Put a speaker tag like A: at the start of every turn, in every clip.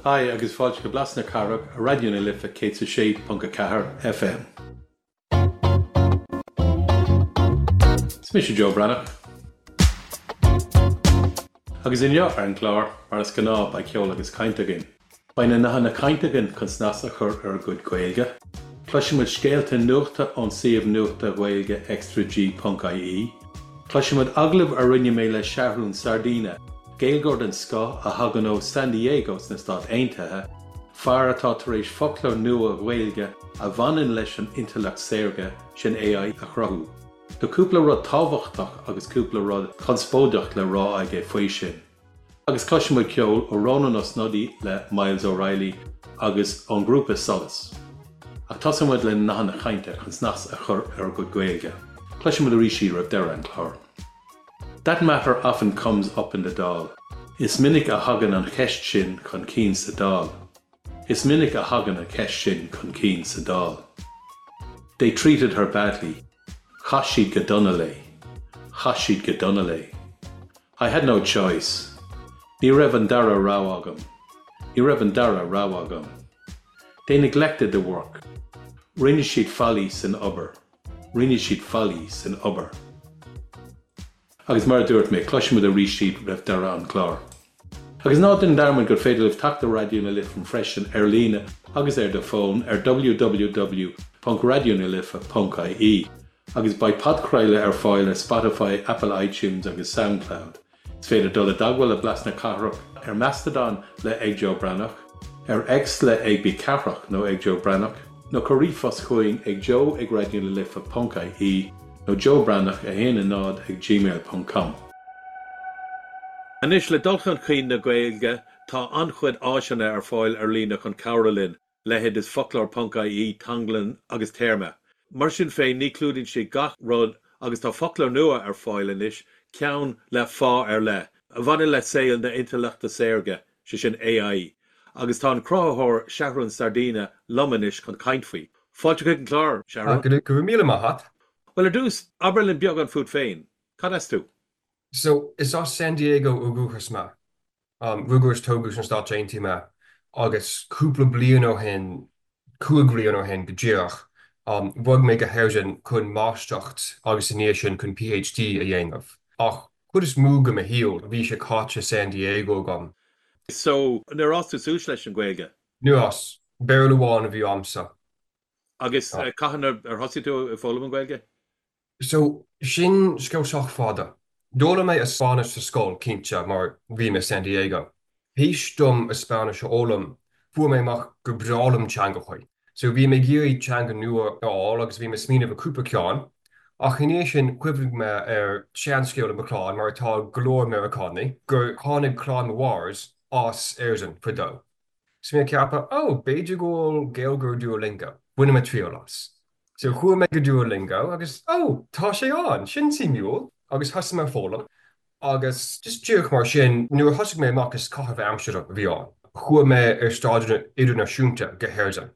A: Hai agus fáilte go blasna carach a radioúna lifa cé sa séad punca cahar FM. Smisha Joe Branagh. Agus inniu ar an chlár mar is gná ba ceol agus caintagin. Baina na caintagin chun snasa chur ar good gaeilge. Cluisimid scéalta nuachta ón siomh nuachta gaeilge extra.g.ie. Cluisimid aglah ar rinne mé le Shahrún Sardina, Gaelgord an Sco a hagan ó San Diego na Stát Aontaithe, fear atá tar éis folklór nua gaeilge a bhanan leis an intellect saorga sin AI a chrathú. Do cúpla rud tábhachtach agus cúpla rud conspóideach le rá aige faoi sin. Agus cluisimid ceol ó Ronan os nodí le Miles O'Reilly agus an grúpa solas. Ach tosamid le na chainte chun snas a chur ar good gaeilge. Cluisimid a rísí rah deire an chlár. That matter often comes up in the dal. Is minic a hagan an cheist sin chun cín sa dal. Is minic a hagan a cheist sin chun cín sa dal. They treated her badly. Chashid gadunale. Chashid gadunale. I had no choice. Ní raibh dara ráwagam. Ní raibh dara ráwagam. They neglected the work. Rinne siad folly sin obair. Rinne siad folly sin obair. Agus mar dúirt mé cluisimid a rísíad raibh dara an chlár. Agus ná den darmid gur féidir leh teachta radioúna lifa an freisin ar líne agus ar do phone ar www.radioúnalifa.ie agus by podcraile ar fáil ar Spotify, Apple iTunes agus SoundCloud. Is féidir dul a dagháil a blasna carach ar Mastodon le ag Joe Branagh, ar X le ag bí carach nó ag Joe Branagh, nó chorífos chuing ag Joe ag radioúnalifa.ie nó Joe Branagh a héana nád ag gmail.com. Anis le dulchan chuin na gaeilge tá anchuid áisina ar fáil ar lína chun Caroline lehead is folklór.ie tanglan agus terma. Mar sin féin ní clúdinn si gach rud agus tá folklór nua ar fáil inis ceann le fá ar le. A bhaine le saoil na intellachta saorga sin AI. Agus tá an crothóir Shahrún Sardina lomanis chun caintfaoi. Fáilte chuig an chlár, Shahrún?
B: Go míle mahat.
A: Well, er dús Aberlin beag an fút féin. Cad es tú?
B: So, is á San Diego ugúchas ma. Rúgurs tógus an Stát Aontaithe ma. Agus cúpla bliain ó hen, cúig bliain ó hen go ddíoch. Bhag mé go hairsin chun máisteacht agus inéis sin chun PhD a dhéanamh. Ach, chud is múga a híol, bhí sé cáte San Diego gom.
A: So, nar as tú sús leis an gaeilge?
B: Nuas, beirle bháin a bhí amsa.
A: Agus caihan ar hosí tú fólam an gaeilge?
B: So, sin sceilseach fada. Dóla mé a Spanish sa scóil cínte mar bhí me San Diego. Hís dom a Spanish ólam fu mé mach go brálam teanga chuoi. So bhí mé géirí teanga nua áil agus bhí me smíanamh a cúpa ceáin. Ach inéis sin cuimhnigh me ar seanscéil am chláin mar atá glór Americánaí gur tháinig chlán wars as airsan fudó. So mé ceappa, beidir ggóil Gaelgur Duolingo. Buna me triolas. So chua me go Duolingo agus, tá sé an, sin sí miúil, agus thosa me fólam. Agus just dúch mar sin, nuair thosaigh mé amach is caithfh Amsterdam a bhí an. Chua me ar stáidir idirnáisiúnta go hairsan.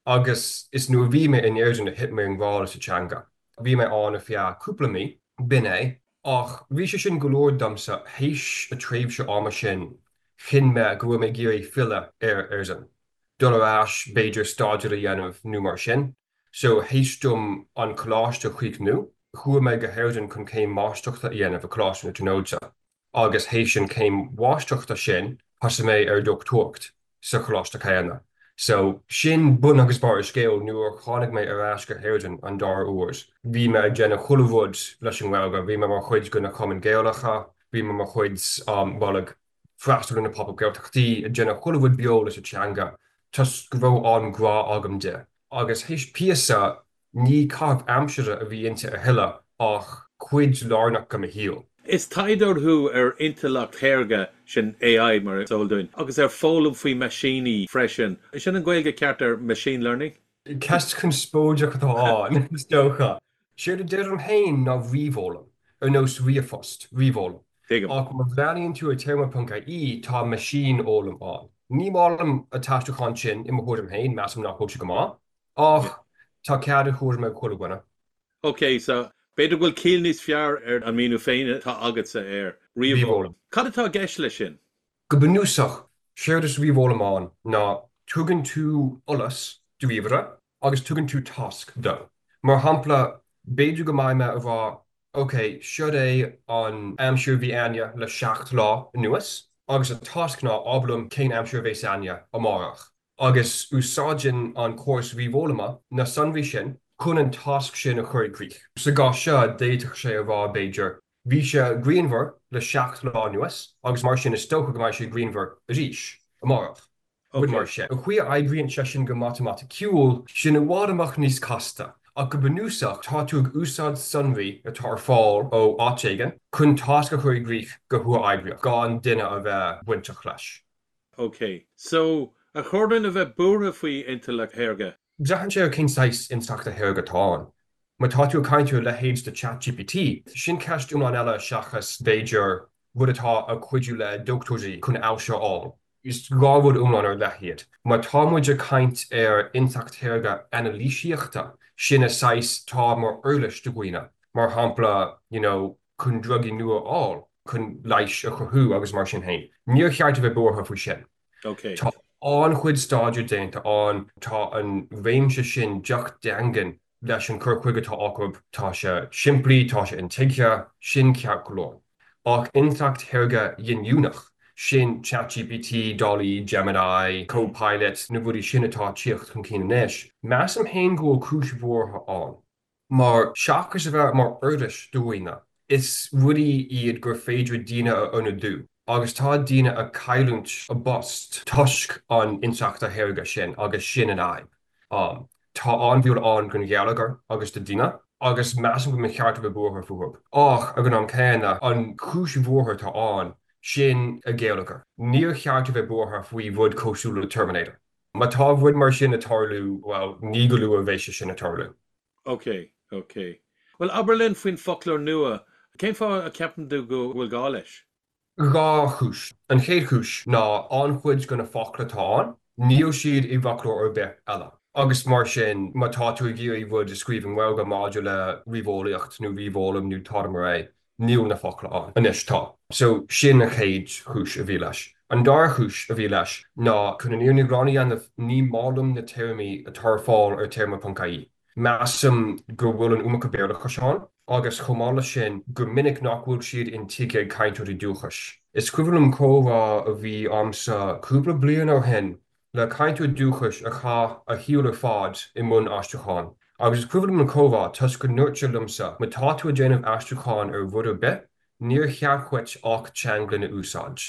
B: Agus is nuair bhí me in airsan a hit mé an bhála sa teanga. Bhí me an a fia cúpla mí, bin é, ach bhí sé sin golóir damsa héis a tréimh se ama sin chin me go me géirí fila ar airsan. Dul ás beidir stáidir a dhéanamh nó mar sin. So héistum an chláiste chuig nu, chua me go hairdan chun céim máisteachta dhéanamh a chláiste na tónóide. Agus héis sin céim máisteachta sin thosa mé ar doctócht sa chláiste chéanna. So sin bun agus bar scéil nuair chánig mé ar ás go hairdan an dar uairs. Bhí me déanana chulamhd leis an bhilga, bhí me mar chuid go na cumann géalacha, bhí me mar chuid bhalag freastal na pop geilteachtaí a déanana chulamhd beo leis a teanga. Tus go an grá agam de. Agus héis píasa ní cabh amsere a bhí inte a hiile ach cuid lárnach go a híal.
A: Is taidorthú ar intellect hairga sin AI mar solúin. Agus ar fólam faoi maisíní freisin. Is sin an gaeilge ceart ar machine learning?
B: Ceist chun spóideach atáin, is dócha. Siad a deir an hain ná bhríomhólam, ar nós riafost, bhríomhólam. Ach mar bhleanaíonn tú a terma.ie tá machine ólam an. Ní málam a taisteachán sin I chuir am hain, measam nach chuirte go má. Ach, tá cead a chuir me chuir gona.
A: Okay, so beidir bhfuil cíl níos fear ar an míú féine tá agat sa air. Riamhólam. Cad atá gceist lei sin?
B: Go bunúsach Séir is bhíomholamáin ná tugann tú olas do bhíomhre agus tugann tú task do. Mar hampla béidir go maiime a bhá Ok, siod é an amsúr bhí aine le 6 lá nuas, agus a task ná áblam cén amsúr bhééis aine amárach. Agus úsáidin an córas bhíomholama na sanbhí sin chun an task sin a chuir grích. Sa gá seo déiteach sé a bhá Beiidir. Bhí se Greenver le 6 lá nuas, agus mar sin is stocha go mai sé Greenver a ríis amárach. Bud mar sin. A chuí aidríonn se sin go matematicúil sin a bhád amach níos casta. A go benúsach tá tú ag úsáid sunmhí a tar fáil ó átéigen chun task a chuir grích go thua aibreach gáin duine a bheith buintach leis.
A: Ok, so a chuirdan a bheith búra faoi inta le hairge.
B: Bheachann sé cin sais insteachta hairga táin. Ma tá tú caiintú le héids de ChatGPT, sin ceistún an eile seachas Beiidir bud atá a chuidú le doctorí chun áseáil. Is gábhd umlan ar lehiad. Ma támuid a caint ar intacht hairga analíisiíochta sin a sais tá mar urlis do ghuiine. Mar hampla, chun drugí nua áil chun leis a chuthú agus mar sin hain. Níor cheart a bheith bortha faoi sin.
A: Ok.
B: Tá an chuid stáidir déanta an tá an réimse sin deach deangan leis an chuchuige tá ácab tá se siimplí tá se intighe sin ceart golóir. Ach intacht hairga dhéonúnach sin ChatGPT, Dolly, Gemini, Copilot, na bhfuí sin atá tíocht chun cíine néis. Meas am héin ggóil cúis bhórtha an. Mar seachas a bheith mar urdas dúine, is rudí iad gur féidir díine a ina dú. Agus tá díine a caiúnt a bost tuisc an inseachta hairga sin agus sin an aib. Tá anbhiúil an gon ghealagar agus de díine, agus meas go me cheart a bheith bórtha fuhab. Ach a gan an céine an cúis bhórtha tá an sin a ggéalagar. Níor cheart a bheith bortha faoi bhd cóisiúla Terminator. Ma tá bhd mar sin a tarlú, well, ní goú a bhéise sin a tarlú.
A: Ok. Well, Aberlin faoin folklór nua, céim fá a ceapan do go bhfuil gá leis?
B: Gá chúis. An chéad chúis ná an chuid gona foclatáin, níl siad i bhaclór ar bith eile. Agus mar sin má tá tú ggéirí bhd scríbn bhilga máidir le rihólaíocht nó rihólam nó tadamar níl na focla an inis tá. So sin a chéad chúis a bhí leis. An dar chúis a bhí leis ná chun an íorna gránaí an ní málam na téirmí a tar fáil ar téirma.caí. Measam gur bhfuil an umacha béarla chuiseán, agus chomála sin gur minic nachhfuil siad in tiige caiintúirí dúchas. Is cuilumm cóhá a bhí amsa cúpla bliain ó hen le caiintú dúchas a cha a hiúla fád i mún astruáin. Agus is cuilumm an cóhá tus go nuirte lumsa ma tá tú a déanamh astruáin ar bhd a bit, níor chearchuit ach teanglan na úsáid.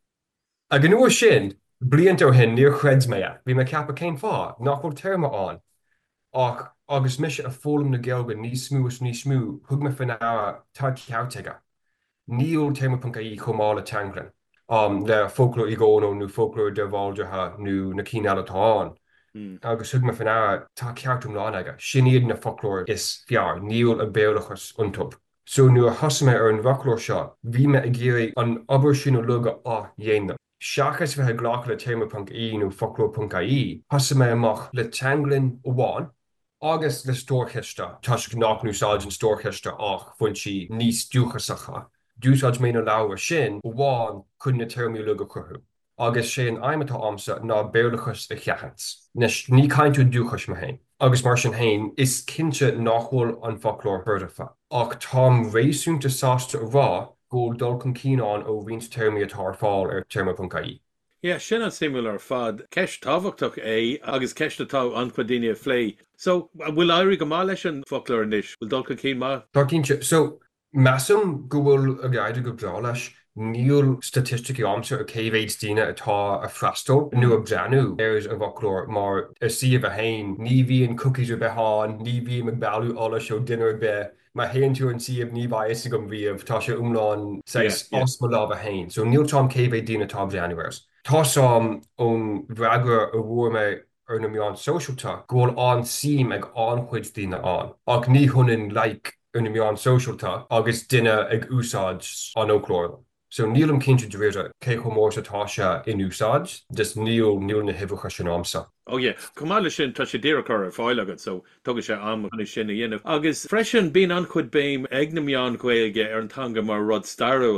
B: A gan nuair sin, bliant ó hen níor chreids mé bhí me ceappa céim fá nachhfuil téirma an. Ach agus mis a fólam na gealga níos smú, thug me fan ára tá ceartaige. Níl téirma.caí chomála teanglan. Le folklór i gcónó nó folklór de bháildeartha nó na cíneala táin. Agus thug me fan ára tá ceartúm lá aige. Sin iad na folklór is fear, níl a béalachas untub. So nuair thosaime ar an bhaclór seo, bhí me a ggéirí an obair sin ó luga á dhéanam. Seachas bheith ghlach le téirma.caí nó folklór.caí, thosaime amach le teanglan ó bháin, agus le stórcheiste, tuisc nach núsáid an stórcheiste ach fuin si níos dúchasacha. Dúsáid mé na leabhar sin ó bháin chun na téirmí luga chuthu. Agus sé an aimimetá amsa ná béalachas a cheachans. Nes ní caiintú dúchas me hain. Agus mar sin hain is cinnte nachhfuil an folklór thuirdafa. Ach tám réisiúnta sásta a rá ggóil dul chun cíán ó bhíns téirmí atá fáil ar téirma.caí.
A: Yeah, sin an similar fad ceist táhachtach é agus ceistetá an chudaine phlé. So bhfuil airí go má leis an folklór inis, bhfuil dul chun cí má?
B: Tá cínte, so measam go bhfuil a gaiide go brá leis níl statistici amsa a céhhéid tíine atá a freistal nu a breanú airs a bhaclór mar a siomh a hain, ní bhíon cookies a beháin, ní bhí me bailú ala seo dinner be, ma héan tú an siomh ní bhaise gom bhíomh tá se umláin osma lá a hain. So níl tám céhhéid tíine tá breanúirs. Tá sam ón bhreagar a bhhuair me ar na meán socialta ggóil an sim ag anchuid tíine an. Ach ní chunin like ar na meán socialta agus duine ag úsáid an óchlór. So níl am cinnte dréide cé chomór atá se in úsáid, dus níl na hibhacha sin amsa.
A: Oh yeah, cumála sin tá sé déire chu ar fáil agad, so tugadh sé am chuna sin a dhéanamh. Agus freisin bíon an chud béim ag na meán Gaeilge ar an tanga mar rud starúil.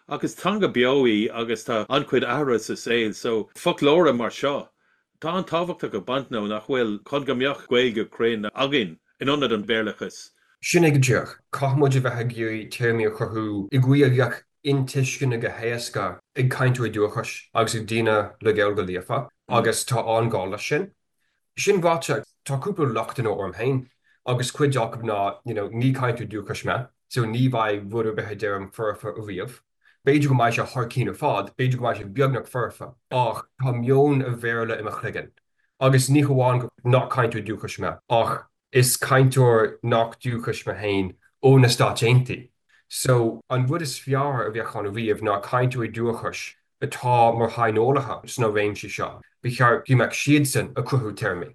A: agus tanga beoí agus tá ancuid ahras is éil, so folklóra mar seo. Tá an táhachtach go bantná nach bhfuil chun go mbeoch gaeilge crainn agin in anad an béarlachas.
B: Sin ag deach, caithmuid a bheith géirí téirmí a chuthú i gcuailgeach intiscin go héasca ag caintú i dúchas agus ag dína le gail go líofa agus tá angála sin. Sin bháte táúpla leachtain ó orm hain agus cuid deach ná ní caintú dúchas me, so ní bhaid bhd bethe dearm furfa a bhíomh. Beidir go maiid se thcín ar fád, beidir go maiid se beagnach furfa, ach tá mion a bhéirle i chligan. Agus ní goháin nach caintú dúchas me, ach is caintúir nach dúchas me hain ó na stáitíntaí. So an bhd is fear a bheith chu bhíomh ná caintú i dúchas atá mar hainolacha sna réimsí seo, bhíar bhíimeach siad san a cruthú téirmí.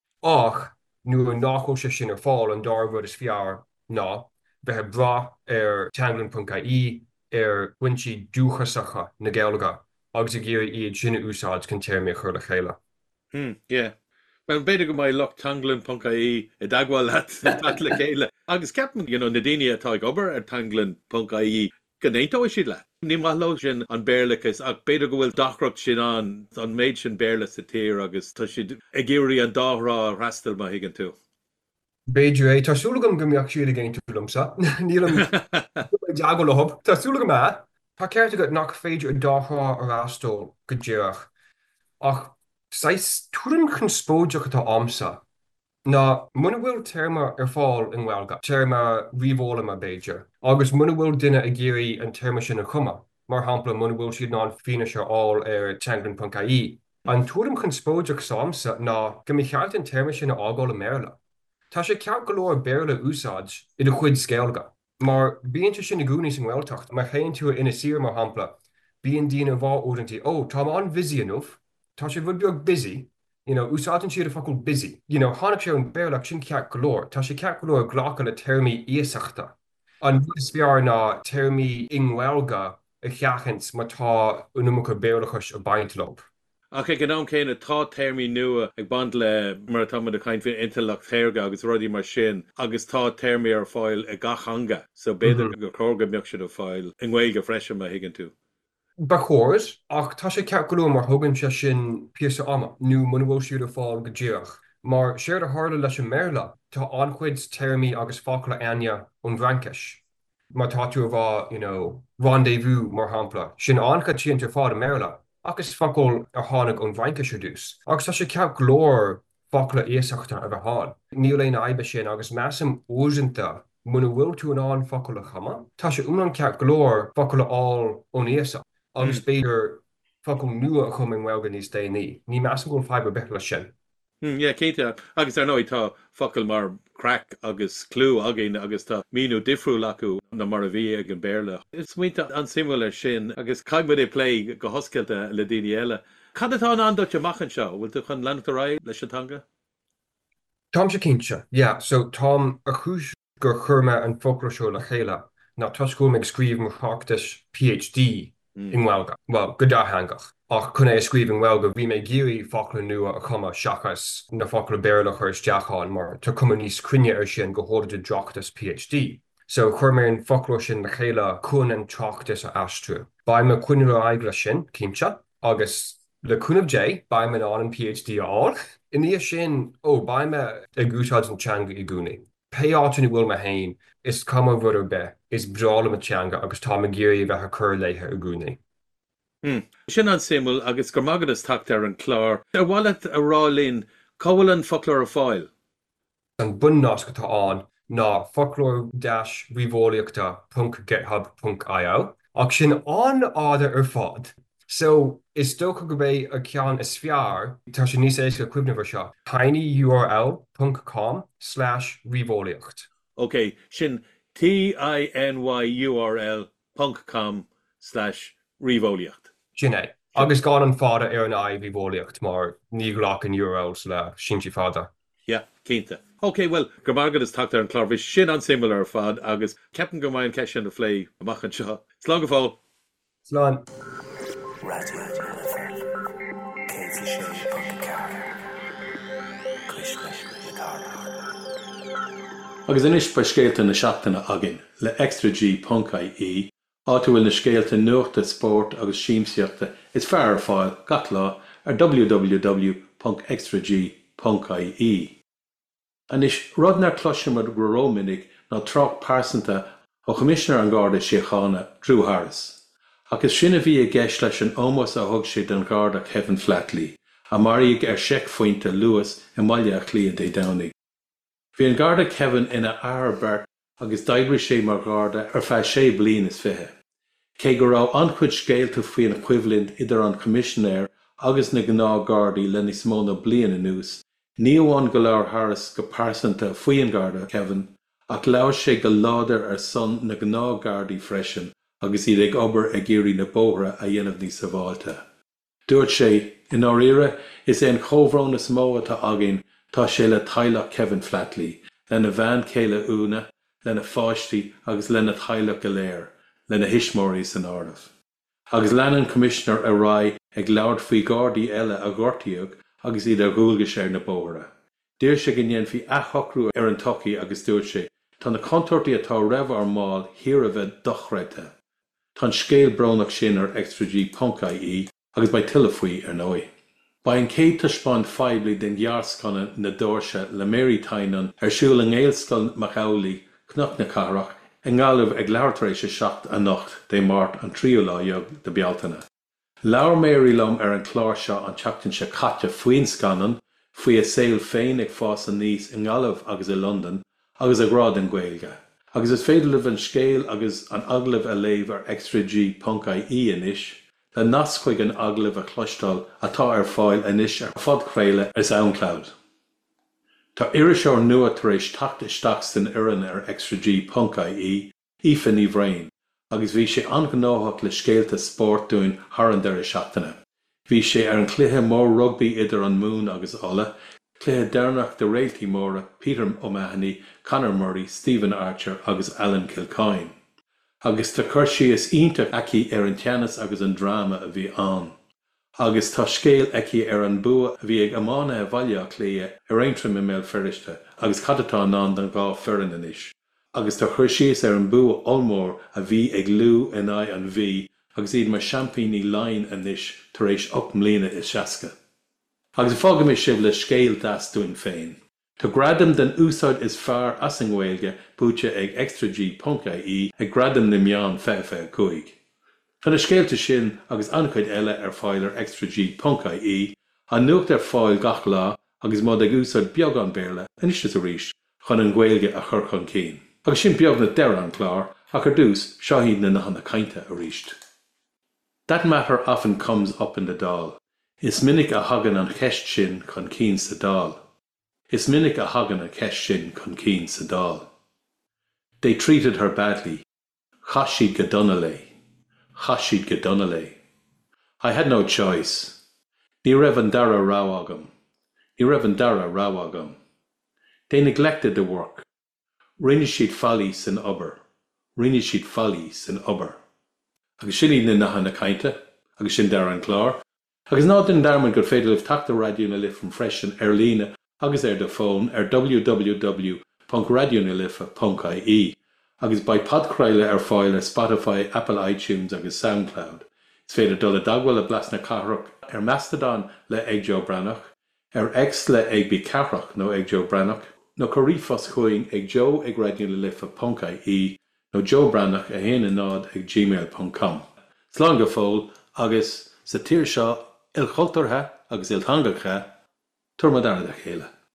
B: Ach nuair nachó sé sin ar fáil an dar bhd is fear ná bheith bra ar tanglan.ie ar buintí dúchasacha na Gaeilge agus a ggéir iad sinna úsáid chun téirmí chur le chéile.
A: Yeah. Well, beidir go mai loch tanglan.ie I dagháil leat le chéile. Agus ceapan na daine atá ag obair ar tanglan.ie gnéintóid siad le. Ní maithló sin an béarlachas ach beidir go bhfuil dachracht sin an méid sin béarla sa tír agus tá siad ag géirí an dárá rastal má higann tú.
B: Beidir é tásúlagam go mbeoch siad a ggéint túlamsa. Nílam deag le hub. Tásúlagam me, tá ceirte go nach féidir an dárá a rastal go ddéireach. Ach sais túran chun spóideach atá amsa. Ná muna bhfuil téirme ar fáil in Gaeilge, téirme riomhóla a Beidir, agus muna bhfuil duine a géirí an téirme sin a chuma, mar hampla muna bhfuil siad ná fine se áil ar tanglan.ie. An túram chun spóideach samsa ná go mí cheart an téirme sin a ágáil a méile. Tá sé ceart go leor béarla úsáid I do chuid Gaeilge, mar bíonn sin na gúnaí san Gaeltacht, mar chéann tú ina sir mar hampla, bíonn díana bhá údantí, tá an busy enough, tá sé bhfuil beag busy, úsáidan siad a focail busy. Tháinig sé an béarlach sin ceart go leor, tá sé ceart go leor ghlacha le téirmí íosachta. An bhd is fear ná téirmí in Gaeilge a cheachant mar tá unumcha béarlachas a baintlób.
A: Ach ag an céine tá téirmí nua ag band le mar tá a caiint fé intellach téirge agus rudí mar sin, agus tá téirmí ar fáil a gachanga, so beidir go chóga mbeoch siad a fáil in Gaeilge freisin má higann tú.
B: Ba chóir, ach tá sé ceart go leor mar thugann sé sin píosa ama, nó muna bhfuil siad a fáil go ddíoch. Mar séir a tharla leis an méile, tá anchuid téirmí agus fácla aine ón bhrancais. Mar tá tú a bhá, rendezvous mar hampla, sin ancha tíonn tar fád a méile, agus focail ar tháinig ón bhrancais a dús. Agus tá sé ceart glór fácla éasachta a bheith háil. Níl éon aibe sin agus measam óisinta muna bhfuil tú an focail a chama, tá sé únan ceart glór focail áil ón éasach. Agus beidir focail nua a chum in Gaeilge níos déanaí. Ní measam gúil faibre bit le sin.
A: Yeah, céinte agus ar nóid tá focail mar crack agus clú agin agus tá míú difriúil acu na mar a bhí ag an béarla. Is muointe an simúil sin agus caiimid é plé go hoscailte le daine eile. Cad atá an dúirt amachchan seo, bhfuil tú chun leantarráid leis antanga?
B: Tám sé cinse, so tám a chúis gur churme an folklór seo le chéile ná tuiscúil ag scríomh mar cháachtas PhD in Gaeilge. Well, go dáthangach. Ach chun é scríomh in Gaeilge, bhí mé géirí fácla nua a chuma seachas na fácla béarlach ar isteachán mar tá cuma níos cruinne ar sin go háidir drochtas PhD. So chuir mé an folklór sin le chéile chun an trochtas a astru. Ba me cuiine aigla sin, címse, agus le cúnamh dé, ba me an PhD áil. Iní sin, ba me ag úsáid an teanga I gúnaí. Pe átain bhfuil me hain is cuma bhd be is brála a teanga agus tá me géirí bheith a chur léithe a gúnaí.
A: Sin an simúil agus gur magad is tacht ar an chlár. Ar bhhaile a rálín cabhfuil an folklór a fáil.
B: An bun nás go tá an ná folklór-rivolíochta.github.io ach sin an áda ar fád. So is dócha go bé a ceann is fear tá sin níos éis go cuimhne bhar seo. tinyurl.com/rivolíocht.
A: Okay, sin tinyurl.com/rivolíocht.
B: Sin é. Agus gá an fáda ar an rivolíocht mar ní ghlach an URLs le sintí fáda.
A: Yeah, cínta. Okay, well, gur magad is tacht ar an chlár bhí sin an simúil ar fad agus ceapan go maion ceis sin a phlé amachchan seo. Slán go fáil.
B: Slán.
A: Agus inis ba scéalta na seachtainna agin le extra.ie Áta bhfuil na scéalta nuachta spórt agus síomsaíochta is fearr ar fáil gach lá ar www.extrag.ie. Anis rudnar cloisimar go Róminic ná troch pásanta ó Commissioner an Garda Síochána Drew Harris. Agus sinna bhí a gceist leis an ómos a thug sé den Garda Kevin Flatley, a maríigh ar seic faointe Lewis i mbaile a chlíonn é Downing. Bhí an Garda Kevin ina Arbert agus d'oibrigh sé mar Garda ar feadh 6 bliain is fiche. Cé go raibh anchuid scéalta faoin equivalent idir an Commissioner agus na gná Gardaí le níos mó na bliain anuas, ní amháin go leor Harris go pásanta faoi an Garda Kevin, ach leabhar sé go láidir ar son na gná Gardaí freisin agus iad ag obair ag iarraí na bóithre a dhéanamh níos sábháilte. Dúirt sé, in áiríre is é an chomhrónas mó atá againn tá sé le Tailech Kevin Flatley, lena bhean céile úna, lena fáistí agus lena Tailech go léir, lena hismóirí san áireamh. Agus leanan Commissioner a rá ag leabhar faoi Gardaí eile a gortaíodh agus iad ar dhúilge sé na bóithre. Dír sé go ndéanamh faoi athocrú ar an tochaí agus dúirt sé, tá na contortaí atá roimh ar máil hir a bheith dochreite. Tá scéal bronnach sin ar extrag.ie agus ba tuilleadh faoi ar nói. Ba an céad taispeáin feiblí den ghearrscanna na dóirse le Mary Tynan ar siúil an Ngéilscoil Macaulay Cnoc na Carach an ngáilimh ag leabhartaréis 7 dé Mát an tríú láideag de Bealtaine. Leabhar Mary lom ar an chláir seo an teachtain se caite faoin scanan faoi a saoil féin ag fás an níos in ngáilimh agus i London agus ag rád an Gaeilge. Agus is féidir le an scéal agus an aglah a léamh ar extrag.ie inis, le nascuig an aglah a chluistal atá ar fáil inis ar fodchréile ar SoundCloud. Tá iriseoir nua tar éis tacht isteach san oireann ar extrag.ie Aoife Ní Bhrain, agus bhí sé angnóthach le scéalta spórt dúin thar an deire seachtaine. Bhí sé ar an cluiche mór rugby idir an Mún agus Ola, cluiche dearnach de réaltaí móra Peter O'Mahony, Conor Murray, Stephen Archer agus Alan Kilcoyne. Agus tá chuir síos ionta aici ar an teannas agus an drama a bhí ann. Agus tá scéal aici ar an bua a bhí ag amána a bhaile clia ar aintrim i mé ferriste agus cadatá ná den gá ferran inis. Agus tá chuir síos ar an bua olmór a bhí ag lú in an bhí agus iad mar champíní lainn inis tar éis 8 mbliana is seaca. Agus fágam is sibh le scéal das dúin féin. Tá gradam den úsáid is fearr as an Gaeilge búte ag extrag.ie ag gradam na meán fefe cuaig. Tá na scéalta sin agus anchuid eile ar fáil ar extrag.ie an nuacht ar fáil gach lá agus má ag úsáid beag an béirle inis is a ríis chun an Gaeilge a chur chun céin. Agus sin beag na deire an clár ach ar dús seohíad na nachan na cainte a ríist. That matter often comes up in the Dáil. Is minic a hagan an cheist sin chun cín sa Dáil. Is minic a hagan an cheist sin chun cín sa Dáil. They treated her badly. Chashid Gadunale. Chashid Gadunale. I had no choice. Ní raibh an dara ráwagam. Ní raibh an dara ráwagam. They neglected the work. Rinne siad fallí san obair. Rinne siad fallí san obair. Agus sin iad na nachan na cainte, agus sin dar an clár. Agus ná den darman gur féidir leh teacht a radioúna lith from freisin ar lína agus ar de phone ar www.radionalifa.ie agus by podcréile ar fáil ar Spotify, Apple iTunes agus SoundCloud. Is féidir dul a dagháil a blas na carach ar Mastodon le ag Joe Brannach, ar X le ag bí carach nó ag Joe Brannach, nó chorífos chuing ag Joe ag radionalifa.ie nó Joe Brannach a héana nád ag gmail.com. Slán go fóil agus sa tír seo il chultúrtha agus il thangacha tuairmid aird a chéile.